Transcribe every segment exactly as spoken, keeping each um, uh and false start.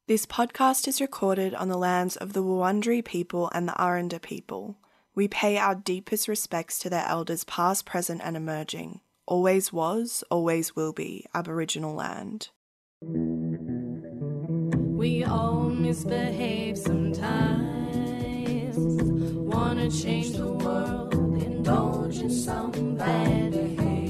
This podcast is recorded on the lands of the Wurundjeri people and the Aranda people. We pay our deepest respects to their elders past, present and emerging. Always was, always will be Aboriginal land. We all misbehave sometimes. Wanna change the world, indulge in some bad behavior.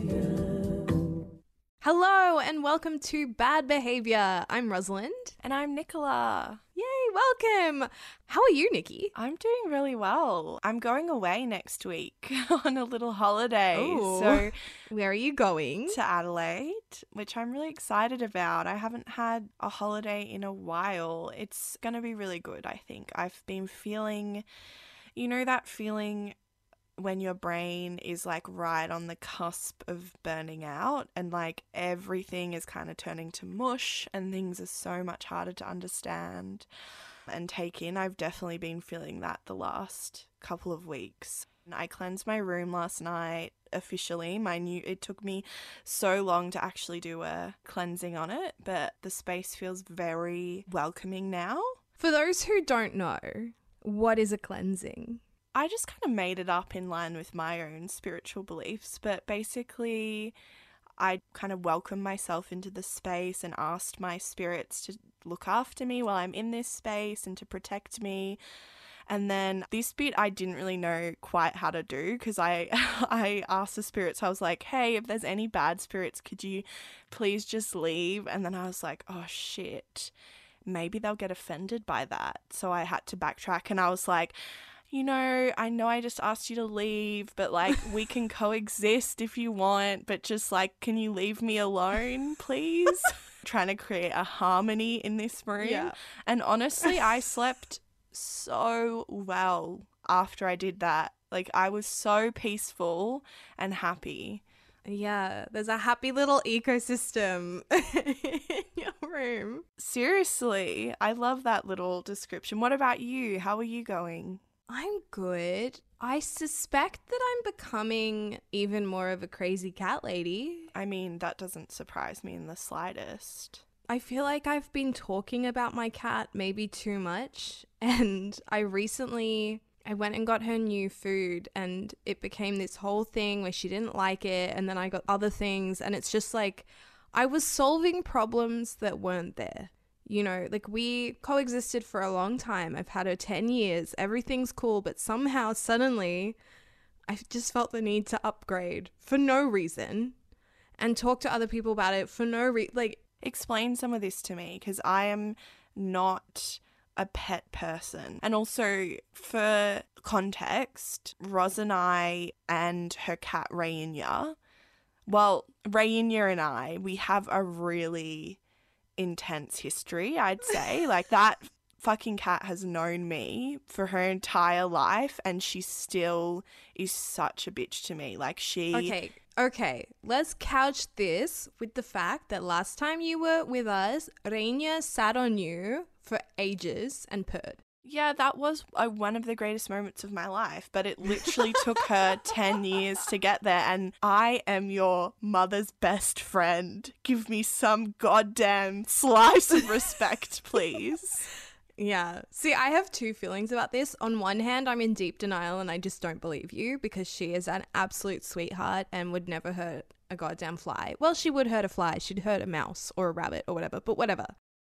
Hello and welcome to Bad Behavior. I'm Rosalind. And I'm Nicola. Yay, welcome. How are you, Nikki? I'm doing really well. I'm going away next week on a little holiday. Ooh. So Where are you going? to Adelaide, which I'm really excited about. I haven't had a holiday in a while. It's going to be really good, I think. I've been feeling, you know, that feeling when your brain is like right on the cusp of burning out and like everything is kind of turning to mush and things are so much harder to understand and take in. I've definitely been feeling that the last couple of weeks. I cleansed my room last night officially. My new it took me so long to actually do a cleansing on it, but the space feels very welcoming now. For those who don't know, what is a cleansing? I just kind of made it up in line with my own spiritual beliefs, but basically I kind of welcomed myself into the space and asked my spirits to look after me while I'm in this space and to protect me. And then this bit I didn't really know quite how to do because I I asked the spirits, I was like, hey, if there's any bad spirits, could you please just leave? And then I was like, oh shit, maybe they'll get offended by that. So I had to backtrack and I was like, you know, I know I just asked you to leave, but like we can coexist if you want, but just like, can you leave me alone, please? Trying to create a harmony in this room. Yeah. And honestly, I slept so well after I did that. Like I was so peaceful and happy. Yeah, there's a happy little ecosystem in your room. Seriously, I love that little description. What about you? How are you going? I'm good. I suspect that I'm becoming even more of a crazy cat lady. I mean, that doesn't surprise me in the slightest. I feel like I've been talking about my cat maybe too much, and I recently I went and got her new food and it became this whole thing where she didn't like it, and then I got other things, and it's just like I was solving problems that weren't there. You know, like we coexisted for a long time. I've had her ten years. Everything's cool, but somehow suddenly I just felt the need to upgrade for no reason and talk to other people about it for no reason. Like, explain some of this to me because I am not a pet person. And also for context, Roz and I and her cat Rainya, well, Rainya and I, we have a really intense history, I'd say. Like that fucking cat has known me for her entire life and she still is such a bitch to me. Like she... Okay, okay. Let's couch this with the fact that last time you were with us, Rainya sat on you for ages and purred. Yeah, that was uh, one of the greatest moments of my life, but it literally took her ten years to get there, and I am your mother's best friend. Give me some goddamn slice of respect, please. Yeah. See, I have two feelings about this. On one hand, I'm in deep denial and I just don't believe you because she is an absolute sweetheart and would never hurt a goddamn fly. Well, she would hurt a fly. She'd hurt a mouse or a rabbit or whatever, but whatever.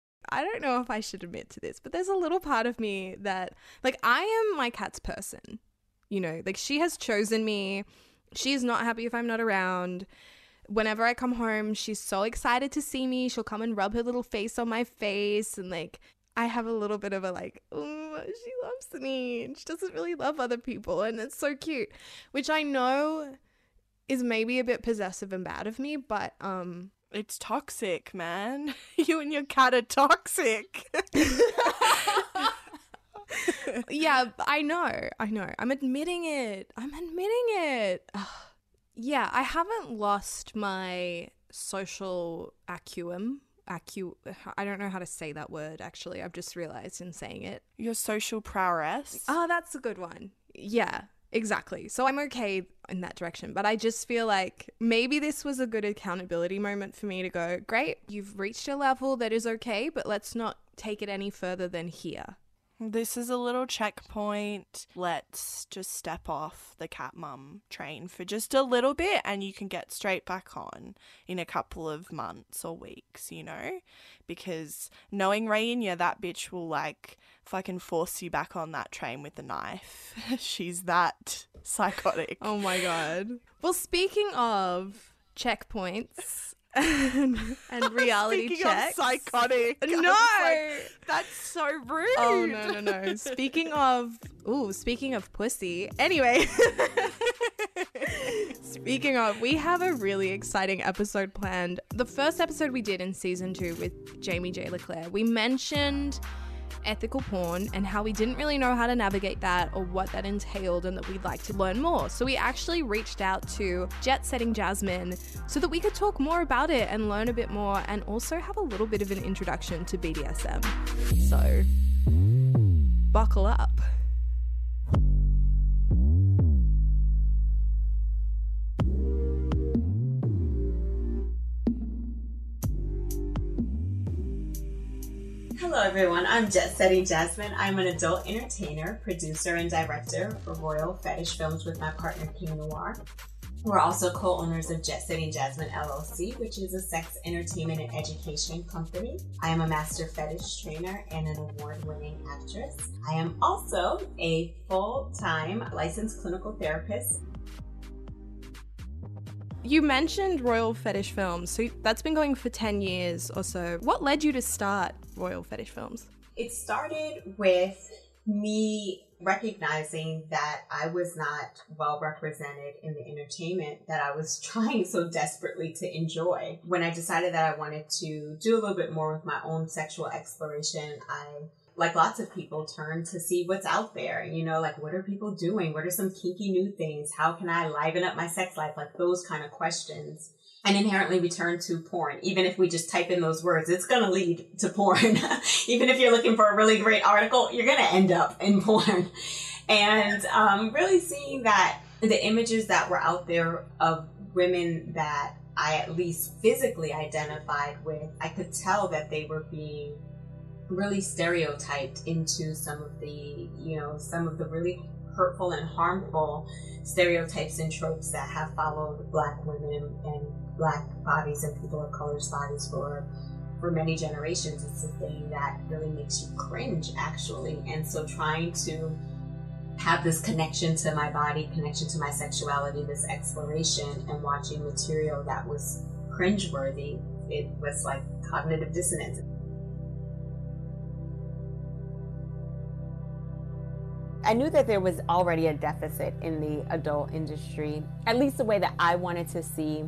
I don't know if I should admit to this, but there's a little part of me that, like, I am my cat's person. You know, like, she has chosen me. She's not happy if I'm not around. Whenever I come home, she's so excited to see me. She'll come and rub her little face on my face. And, like, I have a little bit of a, like, oh, she loves me. And she doesn't really love other people. And it's so cute, which I know is maybe a bit possessive and bad of me, but, um... it's toxic, man. You and your cat are toxic. Yeah, I know. I know. I'm admitting it. I'm admitting it. Ugh. Yeah, I haven't lost my social acumen. Acu- I don't know how to say that word, actually. I've just realized in saying it. Your social prowess. Oh, that's a good one. Yeah. Exactly. So I'm okay in that direction, but I just feel like maybe this was a good accountability moment for me to go, great, you've reached a level that is okay, but let's not take it any further than here. This is a little checkpoint. Let's just step off the cat mum train for just a little bit and you can get straight back on in a couple of months or weeks, you know? Because knowing Rainya, that bitch will like fucking force you back on that train with a knife. She's that psychotic. Oh my God. Well, speaking of checkpoints and, and reality Speaking checks. of psychotic. No. Like, that's so rude. Oh, no, no, no. Speaking of, ooh, speaking of pussy. Anyway. Speaking of, we have a really exciting episode planned. The first episode we did in season two with Jamie J. Leclerc, we mentioned ethical porn and how we didn't really know how to navigate that or what that entailed and that we'd like to learn more. So we actually reached out to Jet Setting Jasmine so that we could talk more about it and learn a bit more and also have a little bit of an introduction to B D S M. So buckle up. Hello everyone, I'm Jet Setting Jasmine. I'm an adult entertainer, producer, and director for Royal Fetish Films with my partner King Noir. We're also co-owners of Jet Setting Jasmine L L C, which is a sex entertainment and education company. I am a master fetish trainer and an award-winning actress. I am also a full-time licensed clinical therapist. You mentioned Royal Fetish Films, so that's been going for ten years or so. What led you to start Royal Fetish Films? It started with me recognizing that I was not well represented in the entertainment that I was trying so desperately to enjoy. When I decided that I wanted to do a little bit more with my own sexual exploration, I, like lots of people, turned to see what's out there. You know, like, what are people doing? What are some kinky new things? How can I liven up my sex life? Like those kind of questions. And inherently we turn to porn. Even if we just type in those words, it's going to lead to porn. Even if you're looking for a really great article, you're going to end up in porn. And um, really seeing that the images that were out there of women that I at least physically identified with, I could tell that they were being really stereotyped into some of the, you know, some of the really hurtful and harmful stereotypes and tropes that have followed Black women and Black bodies and people of color's bodies for for many generations. It's a thing that really makes you cringe, actually. And so trying to have this connection to my body, connection to my sexuality, this exploration, and watching material that was cringeworthy, it was like cognitive dissonance. I knew that there was already a deficit in the adult industry, at least the way that I wanted to see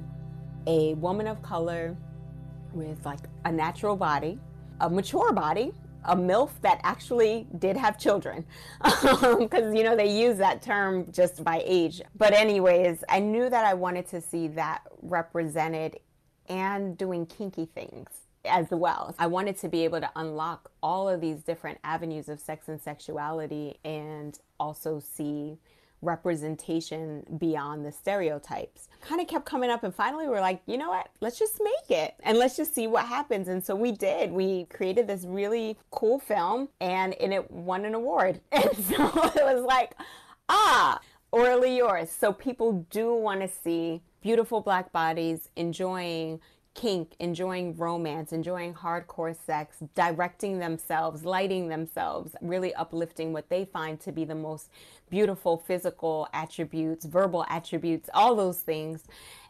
a woman of color with like a natural body, a mature body, a MILF that actually did have children, because, you know, they use that term just by age. But anyways, I knew that I wanted to see that represented and doing kinky things as well. I wanted to be able to unlock all of these different avenues of sex and sexuality and also see representation beyond the stereotypes. Kind of kept coming up, and finally we're like, you know what, let's just make it and let's just see what happens. And so we did. We created this really cool film, and, and it won an award. And so it was like, ah, orally yours. So people do want to see beautiful Black bodies enjoying kink, enjoying romance, enjoying hardcore sex, directing themselves, lighting themselves, really uplifting what they find to be the most beautiful physical attributes, verbal attributes, all those things.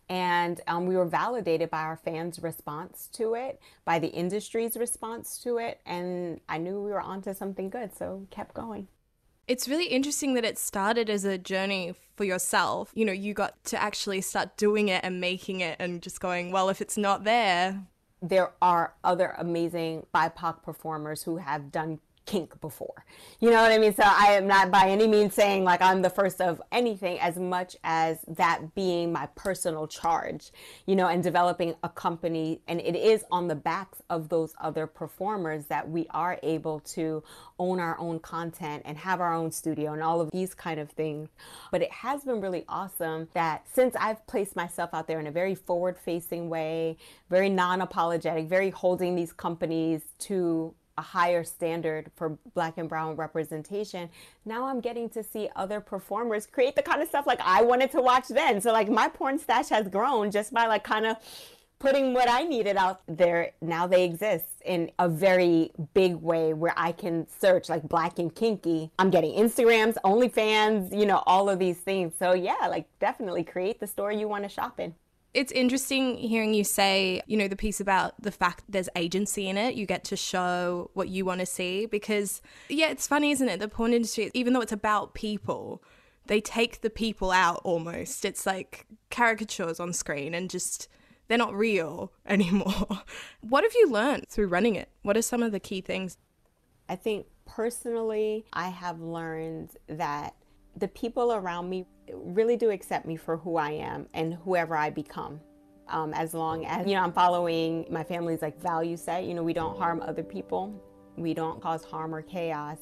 And um, we were validated by our fans' response to it, by the industry's response to it, and I knew we were onto something good, so kept going. It's really interesting that it started as a journey for yourself. You know, you got to actually start doing it and making it and just going, well, if it's not there. There are other amazing B I P O C performers who have done kink before. You know what I mean? So I am not by any means saying like I'm the first of anything, as much as that being my personal charge, you know, and developing a company. And it is on the backs of those other performers that we are able to own our own content and have our own studio and all of these kind of things. But it has been really awesome that since I've placed myself out there in a very forward facing way, very non-apologetic, very holding these companies to a higher standard for Black and brown representation, now I'm getting to see other performers create the kind of stuff like I wanted to watch then. So like my porn stash has grown just by like kind of putting what I needed out there. Now they exist in a very big way where I can search like Black and kinky. I'm getting Instagrams, OnlyFans, you know, all of these things. So yeah, like definitely create the store you want to shop in. It's interesting hearing you say, you know, the piece about the fact there's agency in it. You get to show what you want to see because, yeah, it's funny, isn't it? The porn industry, even though it's about people, they take the people out almost. It's like caricatures on screen and just, they're not real anymore. What have you learned through running it? What are some of the key things? I think personally, I have learned that the people around me really do accept me for who I am and whoever I become. Um, as long as, you know, I'm following my family's like value set, you know, we don't harm other people. We don't cause harm or chaos.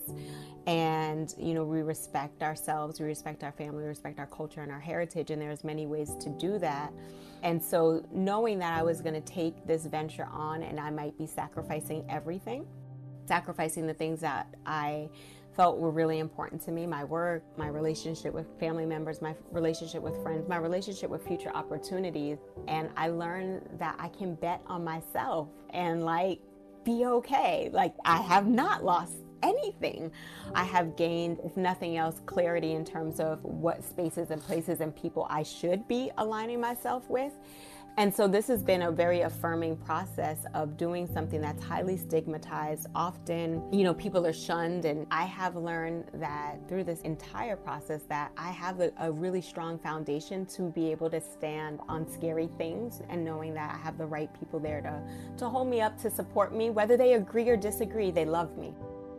And, you know, we respect ourselves, we respect our family, we respect our culture and our heritage. And there's many ways to do that. And so knowing that I was going to take this venture on and I might be sacrificing everything, sacrificing the things that I felt were really important to me, my work, my relationship with family members, my relationship with friends, my relationship with future opportunities. And I learned that I can bet on myself and like be okay. Like I have not lost anything. I have gained, if nothing else, clarity in terms of what spaces and places and people I should be aligning myself with. And so this has been a very affirming process of doing something that's highly stigmatized. Often, you know, people are shunned, and I have learned that through this entire process that I have a, a really strong foundation to be able to stand on scary things, and knowing that I have the right people there to, to hold me up, to support me, whether they agree or disagree, they love me.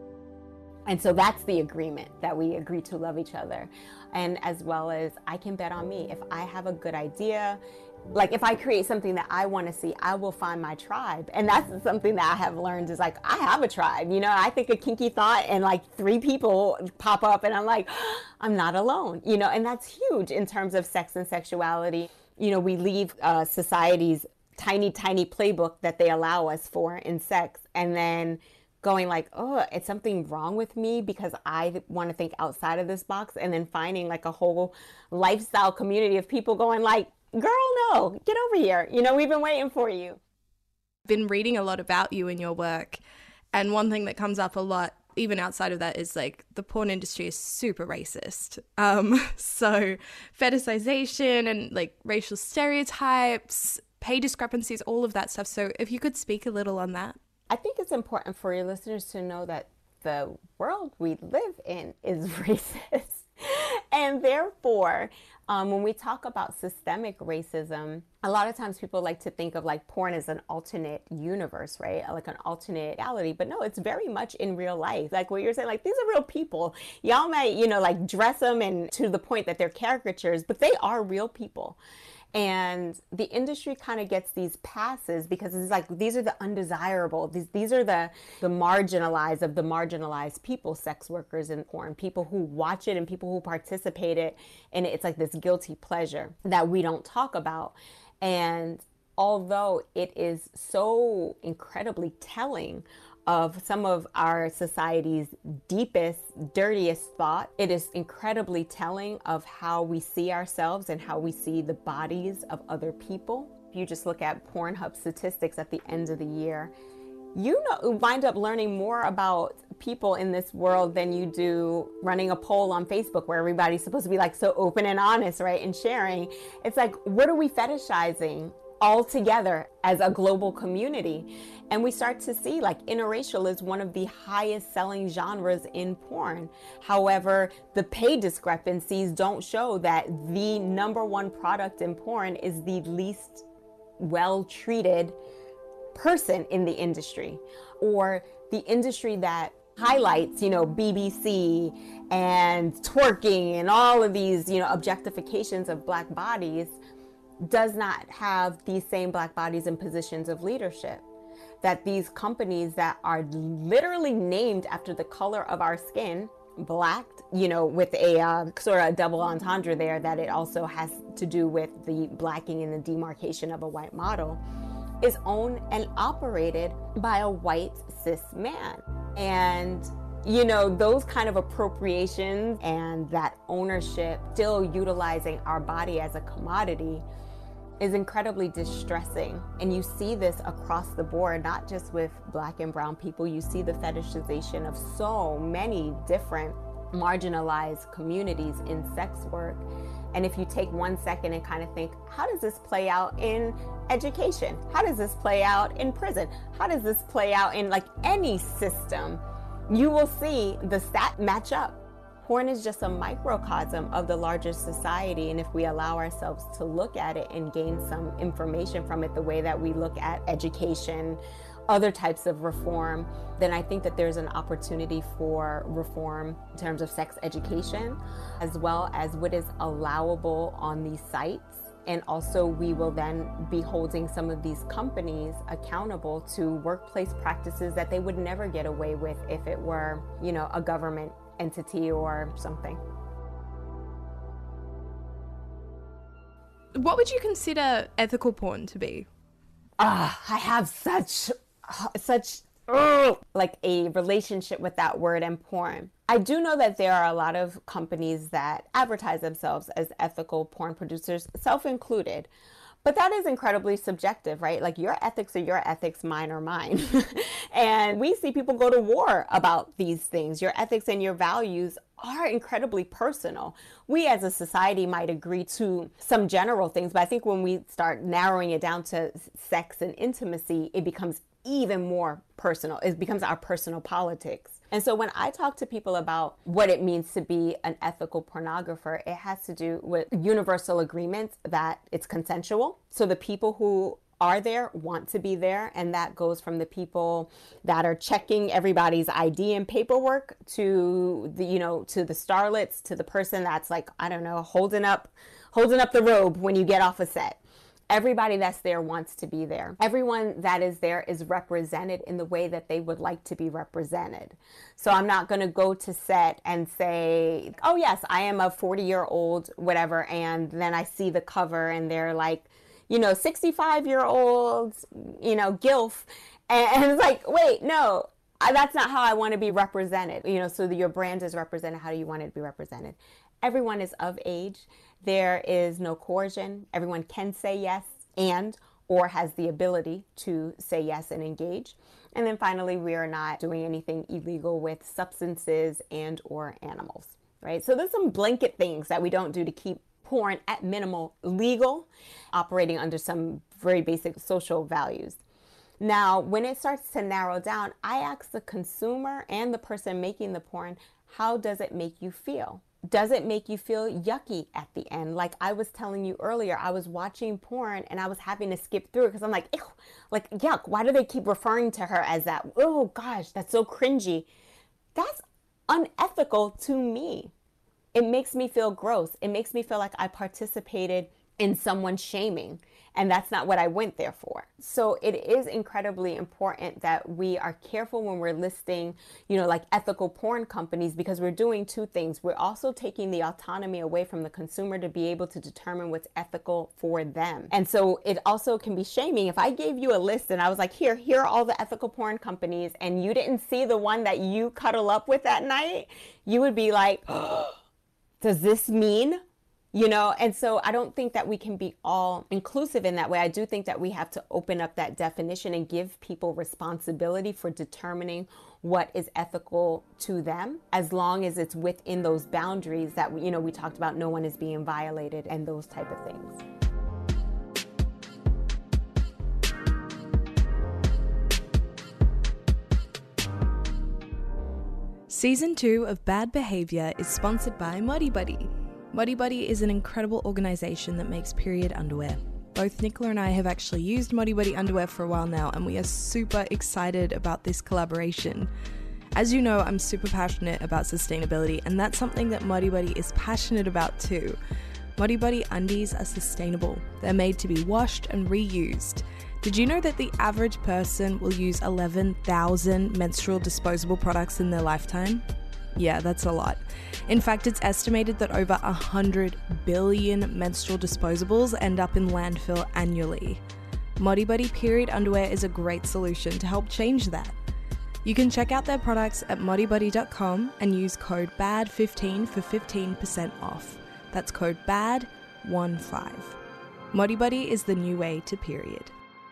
And so that's the agreement, that we agree to love each other. And as well as I can bet on me. If I have a good idea, like if I create something that I want to see, I will find my tribe. And that's something that I have learned is like, I have a tribe. You know, I think a kinky thought and like three people pop up and I'm like, I'm not alone, you know, and that's huge in terms of sex and sexuality. You know, we leave uh, society's tiny, tiny playbook that they allow us for in sex, and then going like, oh, it's something wrong with me because I want to think outside of this box, and then finding like a whole lifestyle community of people going like, girl, no, get over here. You know, we've been waiting for you. Been reading a lot about you and your work. And one thing that comes up a lot, even outside of that, is like the porn industry is super racist. Um, so fetishization and like racial stereotypes, pay discrepancies, all of that stuff. So if you could speak a little on that. I think it's important for your listeners to know that the world we live in is racist. And therefore, um, when we talk about systemic racism, a lot of times people like to think of like porn as an alternate universe, right? Like an alternate reality. But no, it's very much in real life. Like what you're saying, like these are real people. Y'all might, you know, like dress them and to the point that they're caricatures, but they are real people. And the industry kind of gets these passes because it's like, these are the undesirable, these these are the, the marginalized of the marginalized people, sex workers in porn, people who watch it and people who participate it. And it's like this guilty pleasure that we don't talk about. And although it is so incredibly telling of some of our society's deepest, dirtiest thought, it is incredibly telling of how we see ourselves and how we see the bodies of other people. If you just look at Pornhub statistics at the end of the year, you know, wind up learning more about people in this world than you do running a poll on Facebook where everybody's supposed to be like so open and honest, right? And sharing. It's like, what are we fetishizing all together as a global community? And we start to see like interracial is one of the highest selling genres in porn. However, the pay discrepancies don't show that the number one product in porn is the least well treated person in the industry, or the industry that highlights, you know, B B C and twerking and all of these, you know, objectifications of Black bodies does not have these same Black bodies in positions of leadership. That these companies that are literally named after the color of our skin, Black, you know, with a uh, sort of a double entendre there, that it also has to do with the blacking and the demarcation of a white model. is owned and operated by a white cis man. And you know, those kind of appropriations and that ownership, still utilizing our body as a commodity, is incredibly distressing. And you see this across the board, not just with Black and brown people. You see the fetishization of so many different marginalized communities in sex work. And if you take one second and kind of think, how does this play out in education? How does this play out in prison? How does this play out in like any system? You will see the stat match up. Porn is just a microcosm of the larger society, and if we allow ourselves to look at it and gain some information from it the way that we look at education, other types of reform, then I think that there's an opportunity for reform in terms of sex education, as well as what is allowable on these sites. And also we will then be holding some of these companies accountable to workplace practices that they would never get away with if it were, you know, a government entity or something. What would you consider ethical porn to be? Ah, I have such, such, uh, like a relationship with that word and porn. I do know that there are a lot of companies that advertise themselves as ethical porn producers, self-included. But that is incredibly subjective, right? Like your ethics are your ethics, mine are mine. And we see people go to war about these things. Your ethics and your values are incredibly personal. We as a society might agree to some general things, but I think when we start narrowing it down to sex and intimacy, it becomes even more personal. It becomes our personal politics. And so when I talk to people about what it means to be an ethical pornographer, it has to do with universal agreements that it's consensual. So the people who are there want to be there, and that goes from the people that are checking everybody's I D and paperwork to the, you know, to the starlets, to the person that's like, I don't know, holding up, holding up the robe when you get off a set. Everybody that's there wants to be there. Everyone that is there is represented in the way that they would like to be represented. So I'm not going to go to set and say, oh yes, I am a forty year old, whatever. And then I see the cover and they're like, you know, sixty-five year olds, you know, gilf. And it's like, wait, no, I, that's not how I want to be represented. You know, so that your brand is represented. How do you want it to be represented? Everyone is of age. There is no coercion. Everyone can say yes and or has the ability to say yes and engage. And then finally, we are not doing anything illegal with substances and or animals, right? So there's some blanket things that we don't do to keep porn at minimal legal, operating under some very basic social values. Now, when it starts to narrow down, I ask the consumer and the person making the porn, how does it make you feel? Does it make you feel yucky at the end? Like I was telling you earlier, I was watching porn and I was having to skip through it because I'm like, ew, like, yuck, why do they keep referring to her as that? Oh gosh, that's so cringy. That's unethical to me. It makes me feel gross. It makes me feel like I participated in someone's shaming. And that's not what I went there for. So it is incredibly important that we are careful when we're listing, you know, like ethical porn companies, because we're doing two things. We're also taking the autonomy away from the consumer to be able to determine what's ethical for them. And so it also can be shaming. If I gave you a list and I was like, here, here are all the ethical porn companies, and you didn't see the one that you cuddle up with that night, you would be like, oh, does this mean? You know, and so I don't think that we can be all inclusive in that way. I do think that we have to open up that definition and give people responsibility for determining what is ethical to them, as long as it's within those boundaries that, you know, we talked about, no one is being violated and those type of things. Season two of Bad Behavior is sponsored by Muddy Buddy. Muddy Buddy is an incredible organization that makes period underwear. Both Nicola and I have actually used Muddy Buddy underwear for a while now, and we are super excited about this collaboration. As you know, I'm super passionate about sustainability, and that's something that Muddy Buddy is passionate about too. Muddy Buddy undies are sustainable. They're made to be washed and reused. Did you know that the average person will use eleven thousand menstrual disposable products in their lifetime? Yeah, that's a lot. In fact, it's estimated that over one hundred billion menstrual disposables end up in landfill annually. Modibuddy period underwear is a great solution to help change that. You can check out their products at modibuddy dot com and use code B A D fifteen for fifteen percent off. That's code B A D fifteen. Modibuddy is the new way to period.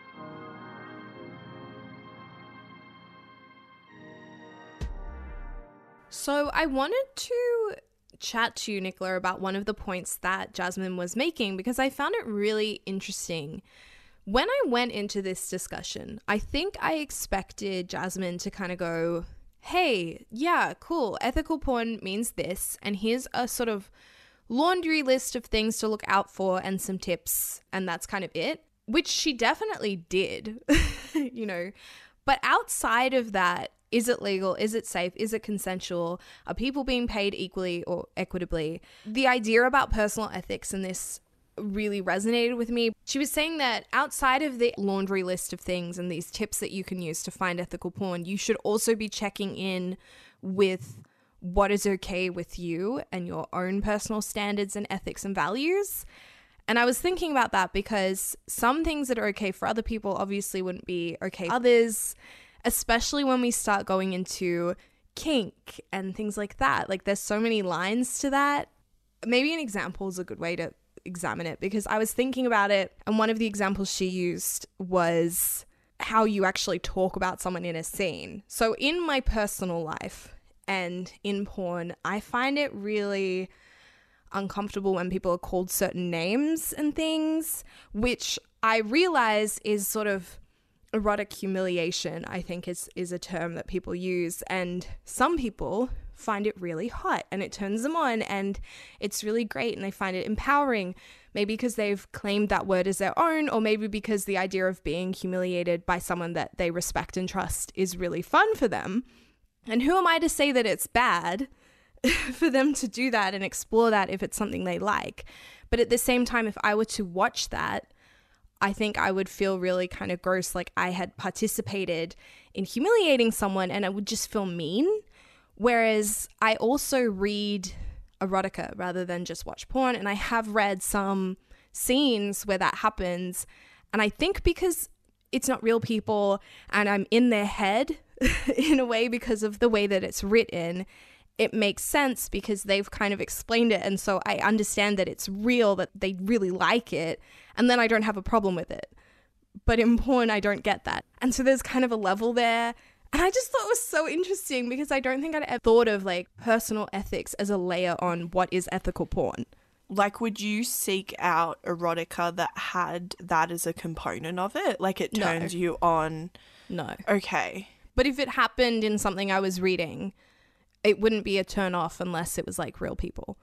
So I wanted to chat to you, Nicola, about one of the points that Jasmine was making because I found it really interesting. When I went into this discussion, I think I expected Jasmine to kind of go, hey, yeah, cool, ethical porn means this, and here's a sort of laundry list of things to look out for and some tips, and that's kind of it, which she definitely did, you know. But outside of that, is it legal? Is it safe? Is it consensual? Are people being paid equally or equitably? The idea about personal ethics in this really resonated with me. She was saying that outside of the laundry list of things and these tips that you can use to find ethical porn, you should also be checking in with what is okay with you and your own personal standards and ethics and values. And I was thinking about that because some things that are okay for other people obviously wouldn't be okay for others, especially when we start going into kink and things like that. Like there's so many lines to that. Maybe an example is a good way to examine it because I was thinking about it, and one of the examples she used was how you actually talk about someone in a scene. So in my personal life and in porn, I find it really uncomfortable when people are called certain names and things, which I realize is sort of erotic humiliation, I think is is a term that people use, and some people find it really hot and it turns them on and it's really great and they find it empowering, maybe because they've claimed that word as their own, or maybe because the idea of being humiliated by someone that they respect and trust is really fun for them. And who am I to say that it's bad for them to do that and explore that if it's something they like? But at the same time, if I were to watch that, I think I would feel really kind of gross, like I had participated in humiliating someone, and I would just feel mean. Whereas I also read erotica rather than just watch porn, and I have read some scenes where that happens, and I think because it's not real people and I'm in their head in a way because of the way that it's written, it makes sense because they've kind of explained it, and so I understand that it's real, that they really like it, and then I don't have a problem with it. But in porn, I don't get that. And so there's kind of a level there. And I just thought it was so interesting because I don't think I'd ever thought of like personal ethics as a layer on what is ethical porn. Like, would you seek out erotica that had that as a component of it? Like, it turns No. you on? No. Okay. But if it happened in something I was reading, it wouldn't be a turn off unless it was like real people.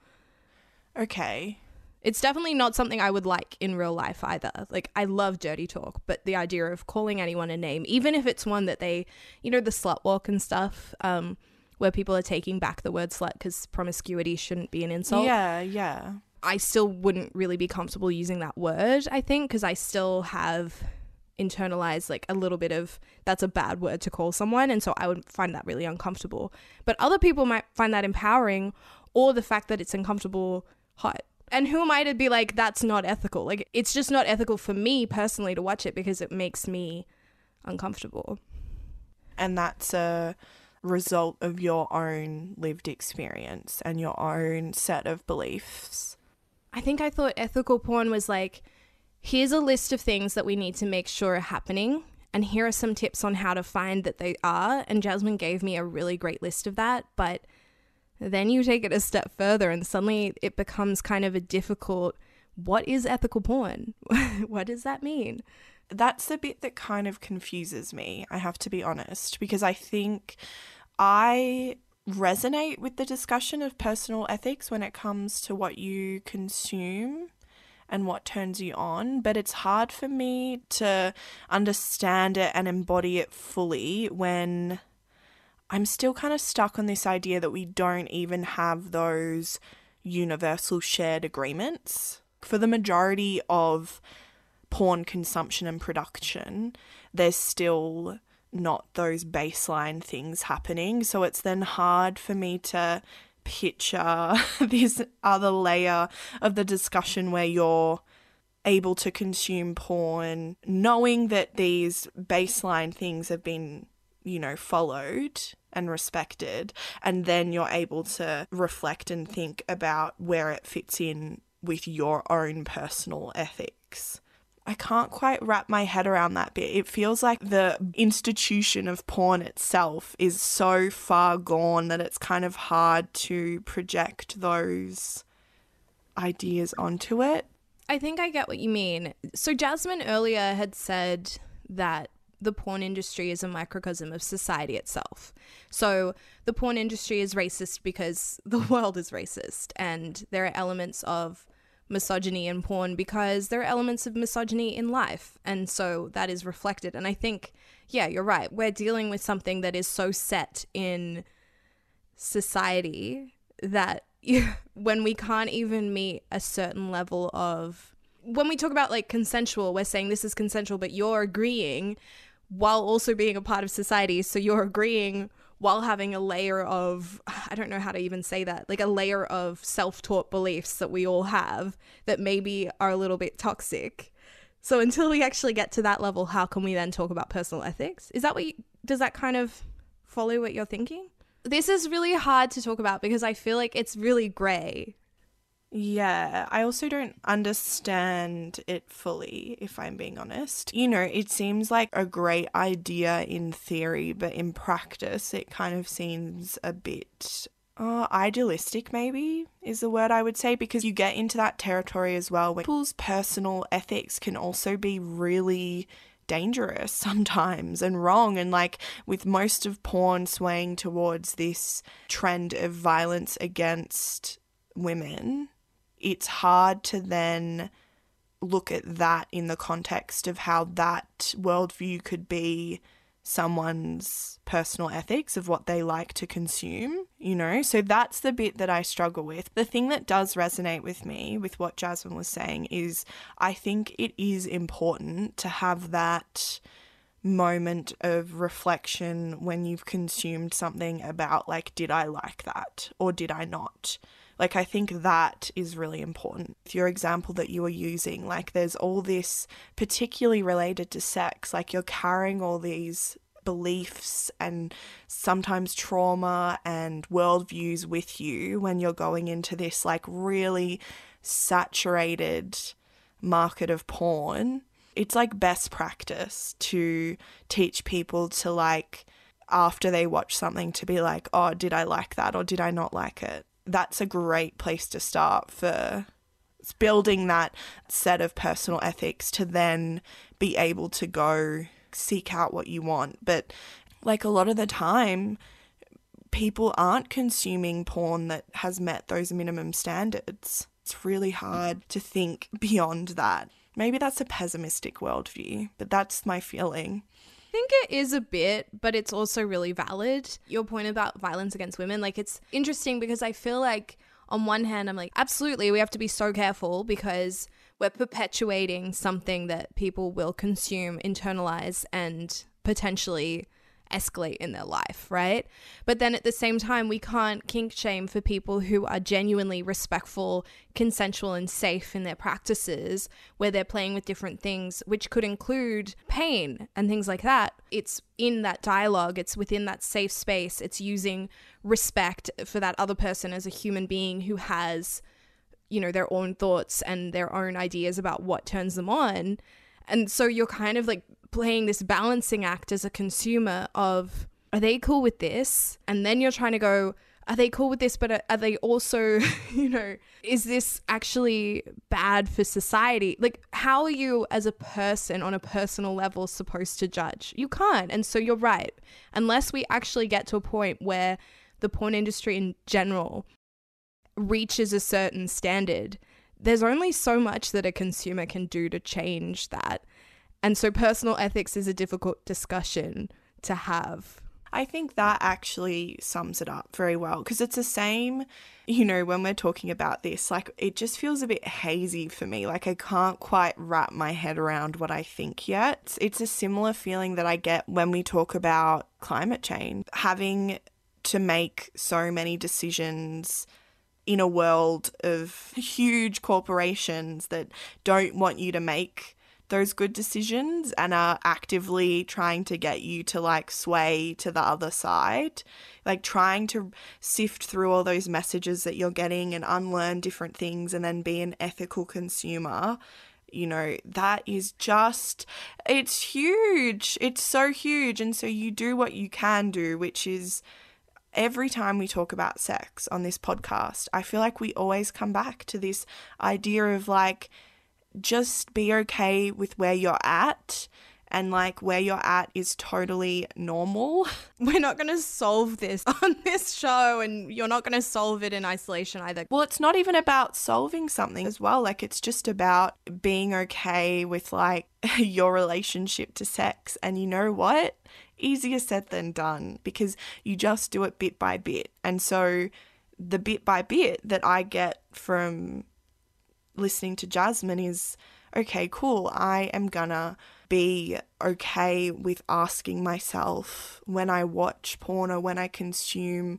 Okay. It's definitely not something I would like in real life either. Like, I love dirty talk, but the idea of calling anyone a name, even if it's one that they, you know, the slut walk and stuff, um, where people are taking back the word slut because promiscuity shouldn't be an insult. Yeah, yeah. I still wouldn't really be comfortable using that word, I think, because I still have internalized like a little bit of that's a bad word to call someone, and so I would find that really uncomfortable. But other people might find that empowering, or the fact that it's uncomfortable hot. And who am I to be like, that's not ethical? Like, it's just not ethical for me personally to watch it because it makes me uncomfortable. And that's a result of your own lived experience and your own set of beliefs. I think I thought ethical porn was like, here's a list of things that we need to make sure are happening, and here are some tips on how to find that they are. And Jasmine gave me a really great list of that, but then you take it a step further and suddenly it becomes kind of a difficult, what is ethical porn? What does that mean? That's the bit that kind of confuses me, I have to be honest, because I think I resonate with the discussion of personal ethics when it comes to what you consume and what turns you on, but it's hard for me to understand it and embody it fully when I'm still kind of stuck on this idea that we don't even have those universal shared agreements. For the majority of porn consumption and production, there's still not those baseline things happening. So it's then hard for me to picture this other layer of the discussion where you're able to consume porn, knowing that these baseline things have been, you know, followed and respected, and then you're able to reflect and think about where it fits in with your own personal ethics. I can't quite wrap my head around that bit. It feels like the institution of porn itself is so far gone that it's kind of hard to project those ideas onto it. I think I get what you mean. So Jasmine earlier had said that the porn industry is a microcosm of society itself. So the porn industry is racist because the world is racist, and there are elements of misogyny in porn because there are elements of misogyny in life, and so that is reflected. And I think, yeah, you're right, we're dealing with something that is so set in society that you, when we can't even meet a certain level of, when we talk about like consensual, we're saying this is consensual, but you're agreeing while also being a part of society, so you're agreeing while having a layer of, I don't know how to even say that, like a layer of self-taught beliefs that we all have that maybe are a little bit toxic. So until we actually get to that level, how can we then talk about personal ethics? Is that what you, does that kind of follow what you're thinking? This is really hard to talk about because I feel like it's really grey. Yeah, I also don't understand it fully, if I'm being honest. You know, it seems like a great idea in theory, but in practice it kind of seems a bit uh, idealistic, maybe, is the word I would say, because you get into that territory as well where people's personal ethics can also be really dangerous sometimes and wrong, and like with most of porn swaying towards this trend of violence against women, it's hard to then look at that in the context of how that worldview could be someone's personal ethics of what they like to consume, you know? So that's the bit that I struggle with. The thing that does resonate with me with what Jasmine was saying is I think it is important to have that moment of reflection when you've consumed something about like, did I like that or did I not? Like, I think that is really important. Your example that you were using, like, there's all this particularly related to sex, like you're carrying all these beliefs and sometimes trauma and worldviews with you when you're going into this, like, really saturated market of porn. It's, like, best practice to teach people to, like, after they watch something to be like, oh, did I like that or did I not like it? That's a great place to start for building that set of personal ethics to then be able to go seek out what you want. But like a lot of the time, people aren't consuming porn that has met those minimum standards. It's really hard to think beyond that. Maybe that's a pessimistic worldview, but that's my feeling. I think it is a bit, but it's also really valid. Your point about violence against women, like, it's interesting because I feel like on one hand, I'm like, absolutely, we have to be so careful because we're perpetuating something that people will consume, internalize, and potentially escalate in their life, right? But then at the same time, we can't kink shame for people who are genuinely respectful, consensual, and safe in their practices where they're playing with different things, which could include pain and things like that. It's in that dialogue, it's within that safe space, it's using respect for that other person as a human being who has, you know, their own thoughts and their own ideas about what turns them on. And so you're kind of like playing this balancing act as a consumer of, are they cool with this? And then you're trying to go, are they cool with this? But are, are they also, you know, is this actually bad for society? Like, how are you as a person on a personal level supposed to judge? You can't. And so you're right. Unless we actually get to a point where the porn industry in general reaches a certain standard, there's only so much that a consumer can do to change that. And so personal ethics is a difficult discussion to have. I think that actually sums it up very well, because it's the same, you know, when we're talking about this, like, it just feels a bit hazy for me. Like, I can't quite wrap my head around what I think yet. It's a similar feeling that I get when we talk about climate change, having to make so many decisions in a world of huge corporations that don't want you to make those good decisions and are actively trying to get you to like sway to the other side, like trying to sift through all those messages that you're getting and unlearn different things and then be an ethical consumer. You know, that is just, it's huge. It's so huge. And so you do what you can do, which is every time we talk about sex on this podcast, I feel like we always come back to this idea of like, just be okay with where you're at, and like where you're at is totally normal. We're not going to solve this on this show, and you're not going to solve it in isolation either. Well, it's not even about solving something as well. Like, it's just about being okay with like your relationship to sex. And you know what? Easier said than done, because you just do it bit by bit. And so the bit by bit that I get from listening to Jasmine is, okay, cool, I am gonna be okay with asking myself when I watch porn or when I consume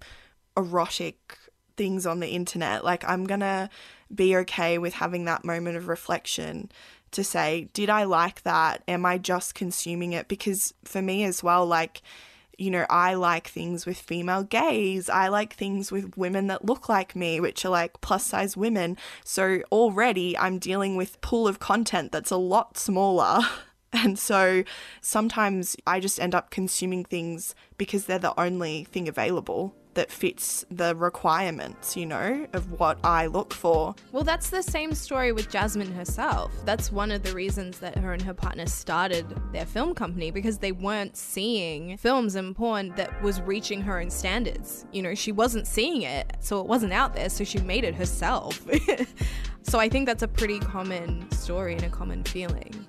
erotic things on the internet, like I'm gonna be okay with having that moment of reflection to say, did I like that? Am I just consuming it? Because for me as well, like, you know, I like things with female gaze. I like things with women that look like me, which are like plus size women. So already I'm dealing with pool of content that's a lot smaller. And so sometimes I just end up consuming things because they're the only thing available that fits the requirements, you know, of what I look for. Well, that's the same story with Jasmine herself. That's one of the reasons that her and her partner started their film company, because they weren't seeing films and porn that was reaching her own standards. You know, she wasn't seeing it, so it wasn't out there, so she made it herself. So I think that's a pretty common story and a common feeling.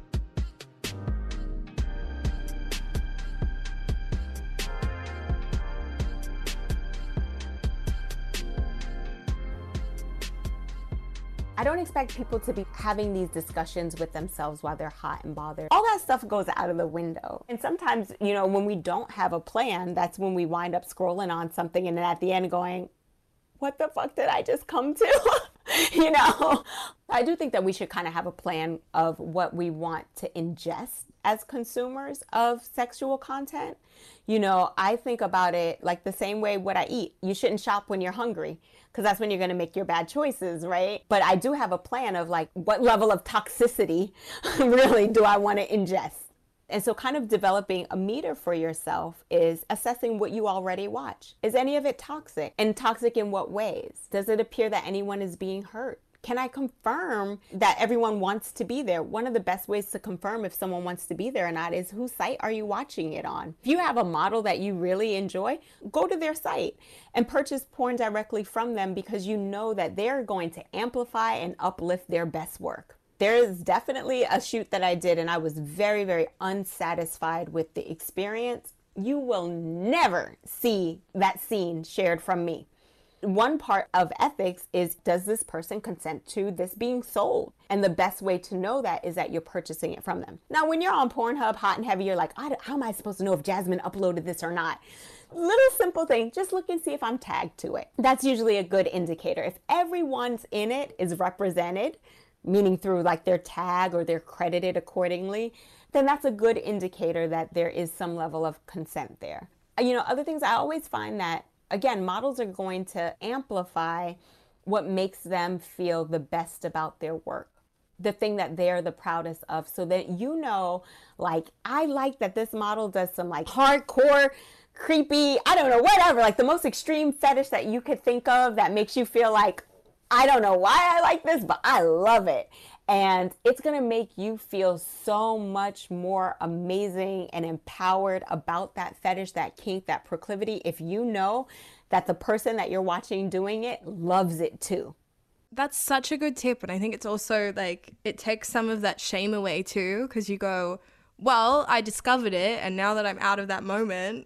I don't expect people to be having these discussions with themselves while they're hot and bothered. All that stuff goes out of the window. And sometimes, you know, when we don't have a plan, that's when we wind up scrolling on something and then at the end going, what the fuck did I just come to? You know, I do think that we should kind of have a plan of what we want to ingest as consumers of sexual content. You know, I think about it like the same way what I eat. You shouldn't shop when you're hungry, because that's when you're going to make your bad choices, right? But I do have a plan of like, what level of toxicity really do I want to ingest? And so kind of developing a meter for yourself is assessing what you already watch. Is any of it toxic? And toxic in what ways? Does it appear that anyone is being hurt? Can I confirm that everyone wants to be there? One of the best ways to confirm if someone wants to be there or not is, whose site are you watching it on? If you have a model that you really enjoy, go to their site and purchase porn directly from them, because you know that they're going to amplify and uplift their best work. There is definitely a shoot that I did and I was very, very unsatisfied with the experience. You will never see that scene shared from me. One part of ethics is, does this person consent to this being sold? And the best way to know that is that you're purchasing it from them. Now, when you're on Pornhub hot and heavy, you're like, how am I supposed to know if Jasmine uploaded this or not? Little simple thing, just look and see if I'm tagged to it. That's usually a good indicator. If everyone's in it is represented, meaning through like their tag or they're credited accordingly, then that's a good indicator that there is some level of consent there. You know, other things, I always find that, again, models are going to amplify what makes them feel the best about their work, the thing that they're the proudest of, so that you know, like, I like that this model does some like hardcore, creepy, I don't know, whatever, like the most extreme fetish that you could think of that makes you feel like, I don't know why I like this, but I love it. And it's going to make you feel so much more amazing and empowered about that fetish, that kink, that proclivity, if you know that the person that you're watching doing it loves it too. That's such a good tip. And I think it's also like, it takes some of that shame away too, because you go, well, I discovered it, and now that I'm out of that moment,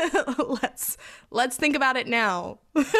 let's let's think about it now.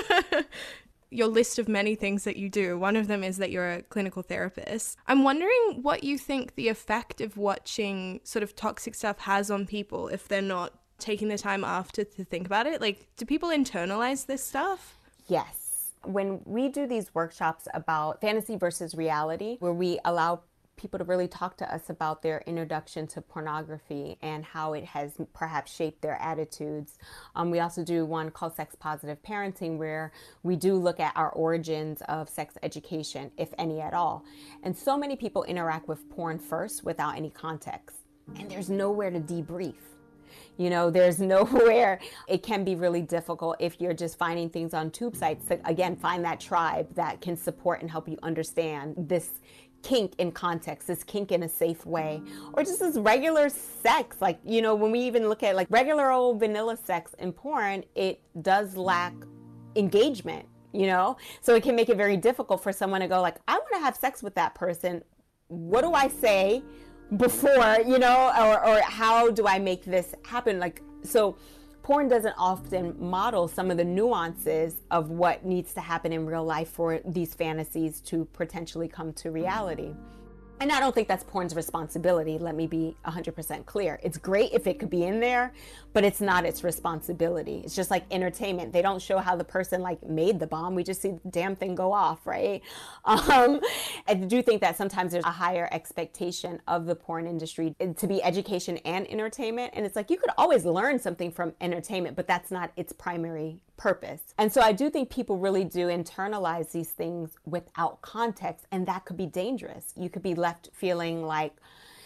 Your list of many things that you do, one of them is that you're a clinical therapist. I'm wondering what you think the effect of watching sort of toxic stuff has on people if they're not taking the time after to think about it. Like, do people internalize this stuff? Yes. When we do these workshops about fantasy versus reality, where we allow people to really talk to us about their introduction to pornography and how it has perhaps shaped their attitudes. Um, we also do one called Sex Positive Parenting, where we do look at our origins of sex education, if any at all. And so many people interact with porn first without any context, and there's nowhere to debrief. You know, there's nowhere. It can be really difficult if you're just finding things on tube sites to, again, find that tribe that can support and help you understand this kink in context, this kink in a safe way, or just this regular sex. Like, you know, when we even look at like regular old vanilla sex in porn, it does lack engagement, you know? So it can make it very difficult for someone to go like, I want to have sex with that person. What do I say before, you know, or, or how do I make this happen? Like, so porn doesn't often model some of the nuances of what needs to happen in real life for these fantasies to potentially come to reality. And I don't think that's porn's responsibility. Let me be one hundred percent clear. It's great if it could be in there, but it's not its responsibility. It's just like entertainment. They don't show how the person like made the bomb. We just see the damn thing go off, right? Um, I do think that sometimes there's a higher expectation of the porn industry to be education and entertainment. And it's like, you could always learn something from entertainment, but that's not its primary purpose. And so I do think people really do internalize these things without context, and that could be dangerous. You could be left feeling like